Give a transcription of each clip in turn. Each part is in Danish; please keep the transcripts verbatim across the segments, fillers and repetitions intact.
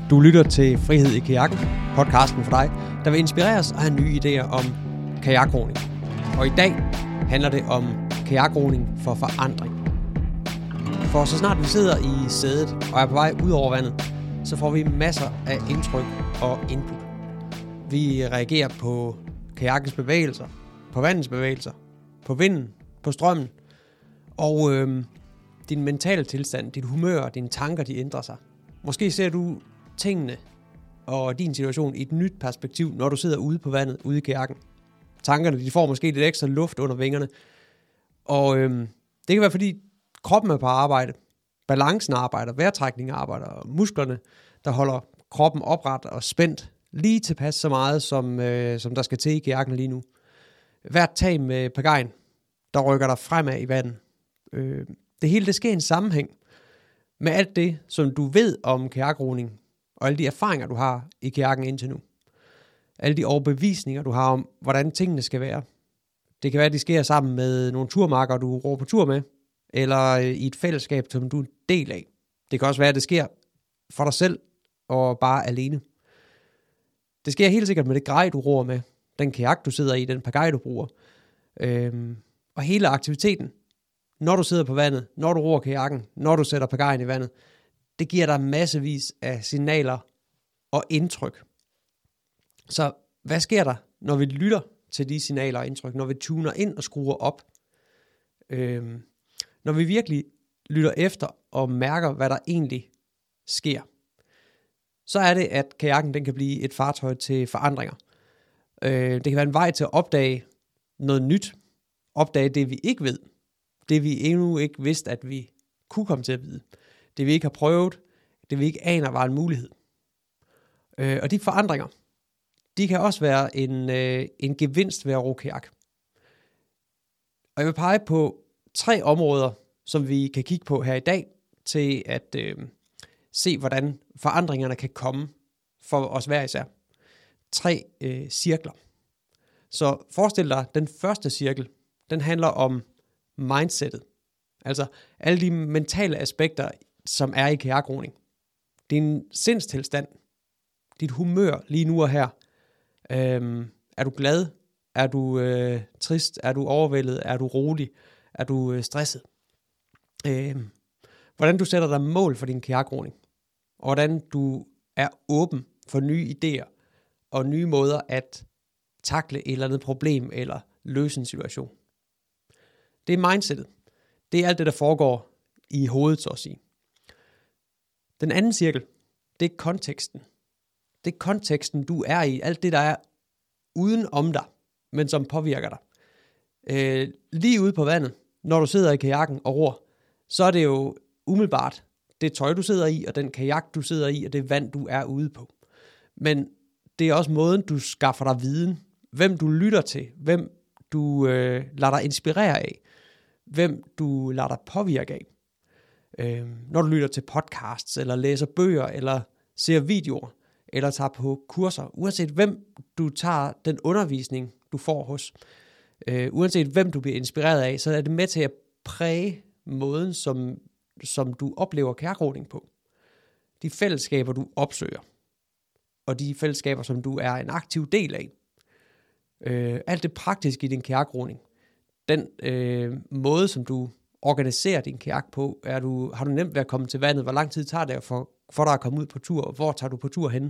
Du lytter til Frihed i kajakken, podcasten for dig, der vil inspireres og have nye idéer om kajakroning. Og i dag handler det om kajakroning for forandring. For så snart vi sidder i sædet og er på vej ud over vandet, så får vi masser af indtryk og input. Vi reagerer på kajakkens bevægelser, på vandets bevægelser, på vinden, på strømmen, og øh, din mentale tilstand, dit humør, dine tanker, de ændrer sig. Måske ser du tingene og din situation i et nyt perspektiv, når du sidder ude på vandet, ude i kajakken. Tankerne, de får måske lidt ekstra luft under vingerne. Og øhm, det kan være, fordi kroppen er på arbejde, balancen arbejder, vejrtrækningen arbejder, og musklerne, der holder kroppen opret og spændt, lige tilpas så meget, som, øh, som der skal til i kajakken lige nu. Hvert tag med pagajen, der rykker dig fremad i vandet. Øh, det hele, det sker i en sammenhæng med alt det, som du ved om kajakroning, og alle de erfaringer, du har i kajakken indtil nu. Alle de overbevisninger, du har om, hvordan tingene skal være. Det kan være, at de sker sammen med nogle turmarker, du ror på tur med, eller i et fællesskab, som du er en del af. Det kan også være, at det sker for dig selv, og bare alene. Det sker helt sikkert med det grej, du ror med, den kajak, du sidder i, den pagaj, du bruger. Øhm, og hele aktiviteten, når du sidder på vandet, når du ror kajakken, når du sætter pagajen i vandet, det giver dig massevis af signaler og indtryk. Så hvad sker der, når vi lytter til de signaler og indtryk, når vi tuner ind og skruer op? Øhm, når vi virkelig lytter efter og mærker, hvad der egentlig sker, så er det, at kajakken den kan blive et fartøj til forandringer. Øh, det kan være en vej til at opdage noget nyt, opdage det, vi ikke ved, det vi endnu ikke vidste, at vi kunne komme til at vide, det vi ikke har prøvet, det vi ikke aner var en mulighed. Øh, og de forandringer, de kan også være en, øh, en gevinst ved at ro kajak. Og jeg vil pege på tre områder, som vi kan kigge på her i dag, til at øh, se, hvordan forandringerne kan komme for os hver især. Tre øh, cirkler. Så forestil dig, den første cirkel, den handler om mindsetet. Altså alle de mentale aspekter, som er i kajakroning. Din sindstilstand, dit humør lige nu og her. Øhm, er du glad? Er du øh, trist? Er du overvældet? Er du rolig? Er du øh, stresset? Øhm, hvordan du sætter dig mål for din kajakroning. Og hvordan du er åben for nye idéer og nye måder at takle et eller andet problem eller løse en situation. Det er mindsetet. Det er alt det, der foregår i hovedet, så at sige. Den anden cirkel, det er konteksten. Det er konteksten, du er i. Alt det, der er uden om dig, men som påvirker dig. Øh, lige ude på vandet, når du sidder i kajakken og ror, så er det jo umiddelbart det tøj, du sidder i, og den kajak, du sidder i, og det vand, du er ude på. Men det er også måden, du skaffer dig viden. Hvem du lytter til. Hvem du øh, lader dig inspirere af. Hvem du lader dig påvirke af. Øh, når du lytter til podcasts, eller læser bøger, eller ser videoer, eller tager på kurser. Uanset hvem du tager den undervisning, du får hos. Øh, uanset hvem du bliver inspireret af, så er det med til at præge måden, som, som du oplever kajakroning på. De fællesskaber, du opsøger. Og de fællesskaber, som du er en aktiv del af. Øh, alt det praktiske i din kajakroning. Den øh, måde, som du organiserer din kajak på, er du, har du nemt ved at komme til vandet? Hvor lang tid tager det for, for dig at komme ud på tur? Og hvor tager du på tur hen?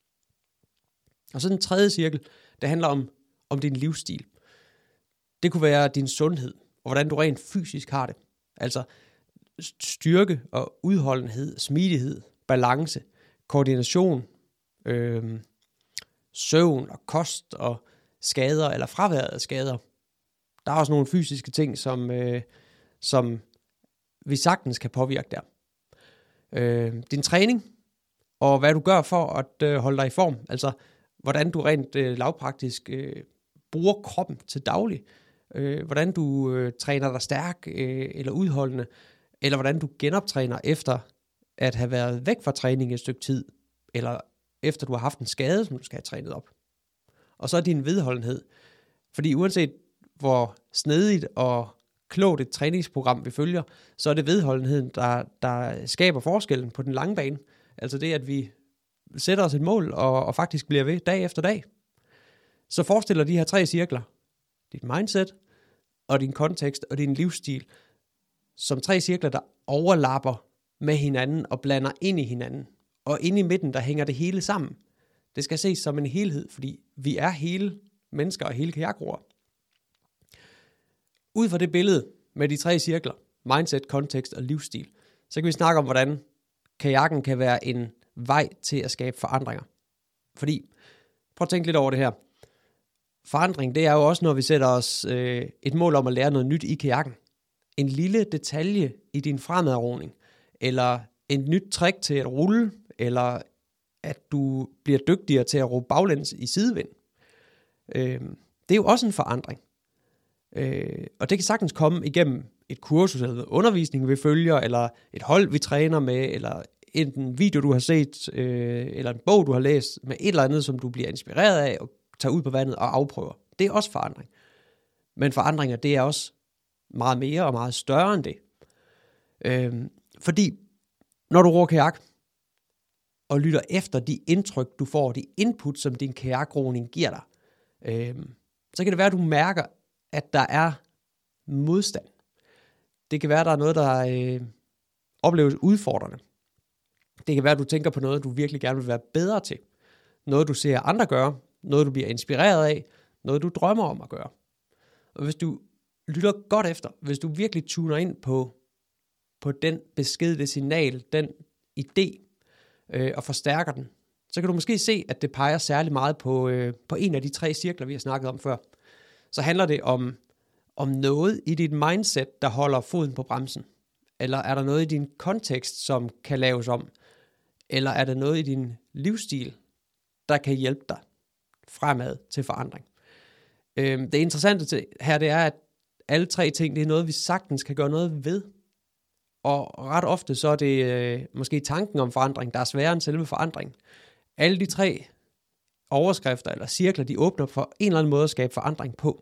Og så den tredje cirkel, det handler om, om din livsstil. Det kunne være din sundhed, og hvordan du rent fysisk har det. Altså styrke og udholdenhed, smidighed, balance, koordination, øh, søvn og kost og skader eller fraværet af skader. Der er også nogle fysiske ting, som, øh, som vi sagtens kan påvirke der. Øh, din træning, og hvad du gør for at øh, holde dig i form. Altså, hvordan du rent øh, lavpraktisk øh, bruger kroppen til daglig. Øh, hvordan du øh, træner dig stærk øh, eller udholdende. Eller hvordan du genoptræner efter at have været væk fra træning et stykke tid. Eller efter du har haft en skade, som du skal have trænet op. Og så din vedholdenhed. Fordi uanset hvor snedigt og klogt et træningsprogram vi følger, så er det vedholdenheden, der, der skaber forskellen på den lange bane. Altså det, at vi sætter os et mål og, og faktisk bliver ved dag efter dag. Så forestiller de her tre cirkler, dit mindset og din kontekst og din livsstil, som tre cirkler, der overlapper med hinanden og blander ind i hinanden. Og inde i midten, der hænger det hele sammen. Det skal ses som en helhed, fordi vi er hele mennesker og hele kajakroer. Ud fra det billede med de tre cirkler, mindset, kontekst og livsstil, så kan vi snakke om, hvordan kajakken kan være en vej til at skabe forandringer. Fordi, prøv at tænke lidt over det her. Forandring, det er jo også, når vi sætter os øh, et mål om at lære noget nyt i kajakken. En lille detalje i din fremadroning, eller et nyt trick til at rulle, eller at du bliver dygtigere til at ro baglæns i sidevind. Øh, det er jo også en forandring. Øh, og det kan sagtens komme igennem et kursus, eller undervisning, vi følger, eller et hold, vi træner med, eller en video, du har set, øh, eller en bog, du har læst, med et eller andet, som du bliver inspireret af, og tager ud på vandet og afprøver. Det er også forandring. Men forandringer, det er også meget mere og meget større end det. Øh, fordi, når du roer kajak, og lytter efter de indtryk, du får, de input, som din kajakroning giver dig, øh, så kan det være, at du mærker, at der er modstand. Det kan være, at der er noget, der øh, opleves udfordrende. Det kan være, at du tænker på noget, du virkelig gerne vil være bedre til. Noget, du ser andre gøre. Noget, du bliver inspireret af. Noget, du drømmer om at gøre. Og hvis du lytter godt efter, hvis du virkelig tuner ind på, på den besked, det signal, den idé, øh, og forstærker den, så kan du måske se, at det peger særlig meget på, øh, på en af de tre cirkler, vi har snakket om før. Så handler det om, om noget i dit mindset, der holder foden på bremsen. Eller er der noget i din kontekst, som kan laves om? Eller er der noget i din livsstil, der kan hjælpe dig fremad til forandring? Øhm, det interessante her, det er, at alle tre ting, det er noget, vi sagtens kan gøre noget ved. Og ret ofte så er det øh, måske tanken om forandring, der er sværere end selve forandring. Alle de tre overskrifter eller cirkler, de åbner for en eller anden måde at skabe forandring på.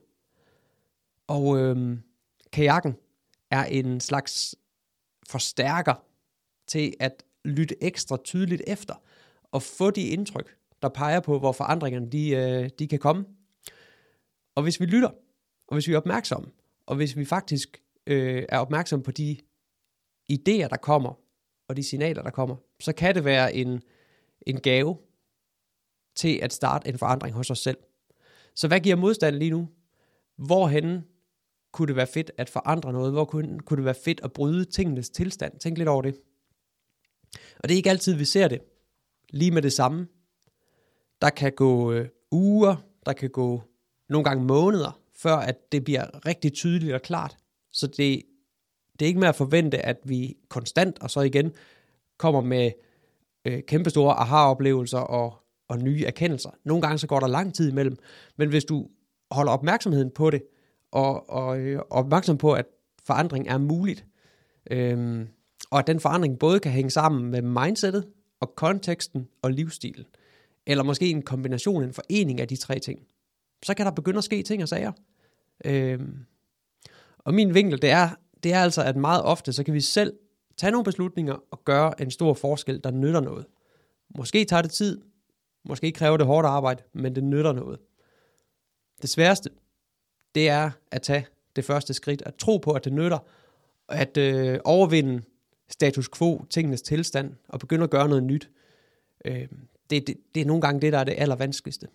Og øhm, kajakken er en slags forstærker til at lytte ekstra tydeligt efter og få de indtryk, der peger på, hvor forandringerne de, øh, de kan komme. Og hvis vi lytter, og hvis vi er opmærksomme, og hvis vi faktisk øh, er opmærksomme på de idéer, der kommer, og de signaler, der kommer, så kan det være en, en gave til at starte en forandring hos os selv. Så hvad giver modstand lige nu? Hvorhenne kunne det være fedt at forandre noget? Hvor kunne, kunne det være fedt at bryde tingenes tilstand? Tænk lidt over det. Og det er ikke altid, vi ser det lige med det samme. Der kan gå øh, uger, der kan gå nogle gange måneder, før at det bliver rigtig tydeligt og klart. Så det, det er ikke med at forvente, at vi konstant og så igen kommer med øh, kæmpestore aha-oplevelser og, og nye erkendelser. Nogle gange så går der lang tid imellem, men hvis du holder opmærksomheden på det, og, og øh, opmærksom på, at forandring er muligt, øh, og at den forandring både kan hænge sammen med mindsetet, og konteksten og livsstilen, eller måske en kombination, en forening af de tre ting, så kan der begynde at ske ting og sager. Øh, og min vinkel, det er, det er altså, at meget ofte, så kan vi selv tage nogle beslutninger og gøre en stor forskel, der nytter noget. Måske tager det tid, måske kræver det hårdt arbejde, men det nytter noget. Det sværeste, det er at tage det første skridt, at tro på, at det nytter, at øh, overvinde status quo, tingenes tilstand, og begynde at gøre noget nyt. Øh, det, det, det er nogle gange det, der er det allervanskeligste.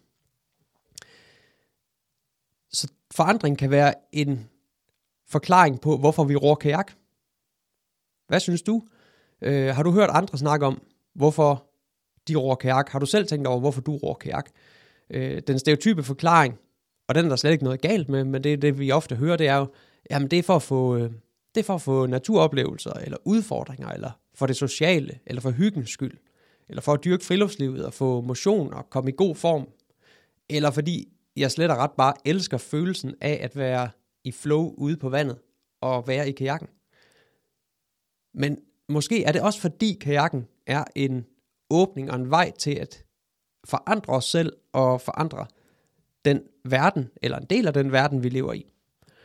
Så forandring kan være en forklaring på, hvorfor vi roer kajak. Hvad synes du? Øh, har du hørt andre snakke om, hvorfor de roer kajak? Har du selv tænkt over, hvorfor du roer kajak? Øh, den stereotype forklaring, og den er der slet ikke noget galt med, men det, det vi ofte hører, det er jo, jamen det er for at få, øh, det er for at få naturoplevelser, eller udfordringer, eller for det sociale, eller for hyggens skyld, eller for at dyrke friluftslivet, og få motion, og komme i god form, eller fordi jeg slet og ret bare elsker følelsen af at være i flow ude på vandet, og være i kajakken. Men måske er det også fordi kajakken er en åbning og en vej til at forandre os selv, og forandre den verden, eller en del af den verden, vi lever i.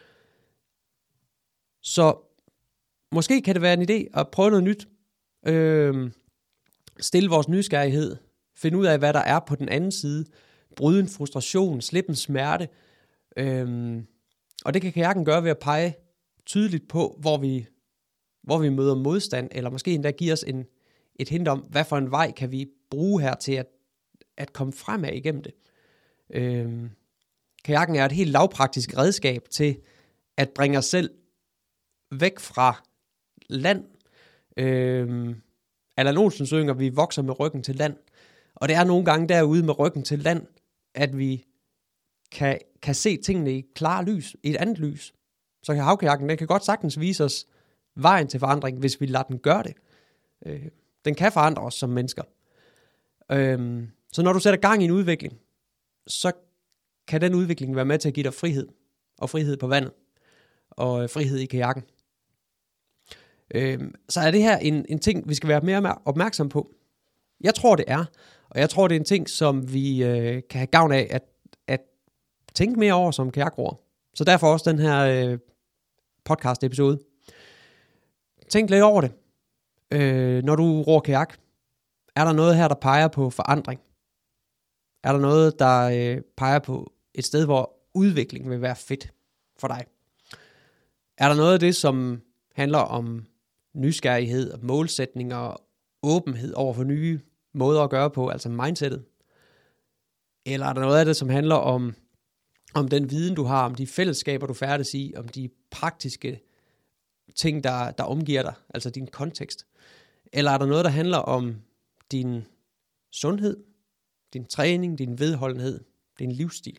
Så måske kan det være en idé at prøve noget nyt. Øh, stille vores nysgerrighed Finde ud af, hvad der er på den anden side. Bryde en frustration, slippe en smerte. Øhm, og det kan kajakken gøre ved at pege tydeligt på, hvor vi, hvor vi møder modstand, eller måske endda give os en, et hint om, hvad for en vej kan vi bruge her til at, at komme fremad igennem det. Øhm, kajakken er et helt lavpraktisk redskab til at bringe os selv væk fra land. Øhm, Allan Olsen synger, vi vokser med ryggen til land. Og det er nogle gange derude med ryggen til land, at vi kan, kan se tingene i et klart lys, i et andet lys. Så kan havkajakken, den kan godt sagtens vise os vejen til forandring, hvis vi lader den gøre det. Øh, den kan forandre os som mennesker. Øh, så når du sætter gang i en udvikling, så kan den udvikling være med til at give dig frihed. Og frihed på vandet. Og frihed i kajakken. Øh, så er det her en, en ting, vi skal være mere, mere opmærksom på. Jeg tror, det er. Og jeg tror, det er en ting, som vi øh, kan have gavn af at, at tænke mere over som kajakroer. Så derfor også den her øh, podcast-episode. Tænk lidt over det. Øh, når du roer kajak, er der noget her, der peger på forandring? Er der noget, der øh, peger på et sted, hvor udvikling vil være fedt for dig? Er der noget af det, som handler om nysgerrighed og målsætninger og åbenhed over for nye måder at gøre på, altså mindsetet? Eller er der noget af det, som handler om, om den viden, du har, om de fællesskaber, du færdes i, om de praktiske ting, der, der omgiver dig, altså din kontekst? Eller er der noget, der handler om din sundhed, din træning, din vedholdenhed, din livsstil?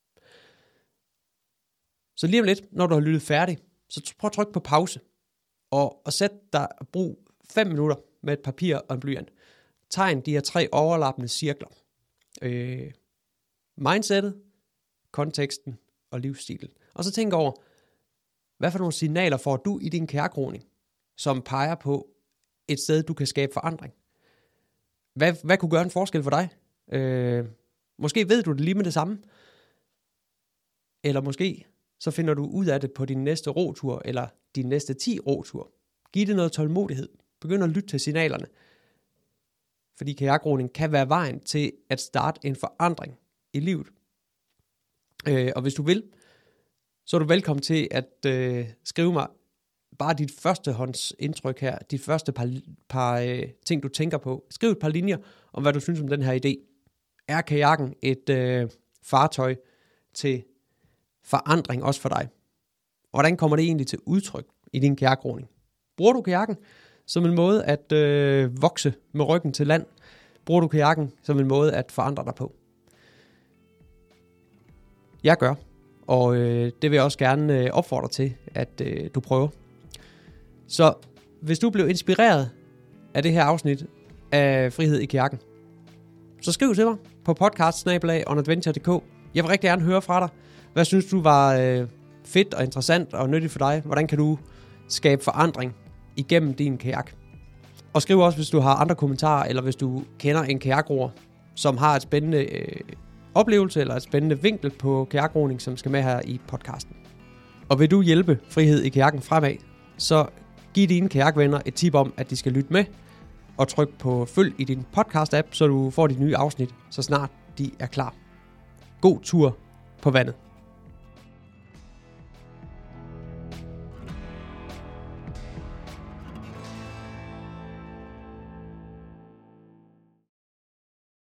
Så lige om lidt, når du har lyttet færdig, så prøv at trykke på pause, og, og sæt dig og brug fem minutter med et papir og en blyant. Tegn de her tre overlappende cirkler. Øh, mindsetet, konteksten og livsstilen. Og så tænk over, hvad for nogle signaler får du i din kajakroning, som peger på et sted, du kan skabe forandring? Hvad, hvad kunne gøre en forskel for dig? Øh, måske ved du det lige med det samme. Eller måske så finder du ud af det på din næste rotur, eller din næste ti rotur. Giv det noget tålmodighed. Begynd at lytte til signalerne. Fordi kajakroning kan være vejen til at starte en forandring i livet. Øh, og hvis du vil, så er du velkommen til at øh, skrive mig bare dit førstehåndsindtryk her, dit første par, par øh, ting, du tænker på. Skriv et par linjer om, hvad du synes om den her idé. Er kajakken et øh, fartøj til forandring også for dig? Hvordan kommer det egentlig til udtryk i din kajakroning? Bruger du kajakken som en måde at øh, vokse med ryggen til land? Bruger du kajakken som en måde at forandre dig på? Jeg gør, og øh, det vil jeg også gerne øh, opfordre til, at øh, du prøver. Så hvis du blev inspireret af det her afsnit af Frihed i kajakken, så skriv til mig på podcast bindestreg onadventure punktum d k. Jeg vil rigtig gerne høre fra dig. Hvad synes du var øh, fedt og interessant og nyttigt for dig? Hvordan kan du skabe forandring igennem din kajak? Og skriv også, hvis du har andre kommentarer, eller hvis du kender en kajakroer, som har et spændende øh, oplevelse, eller et spændende vinkel på kajakroning, som skal med her i podcasten. Og vil du hjælpe Frihed i kajakken fremad, så giv dine kajakvenner et tip om, at de skal lytte med, og tryk på følg i din podcast-app, så du får de nye afsnit, så snart de er klar. God tur på vandet.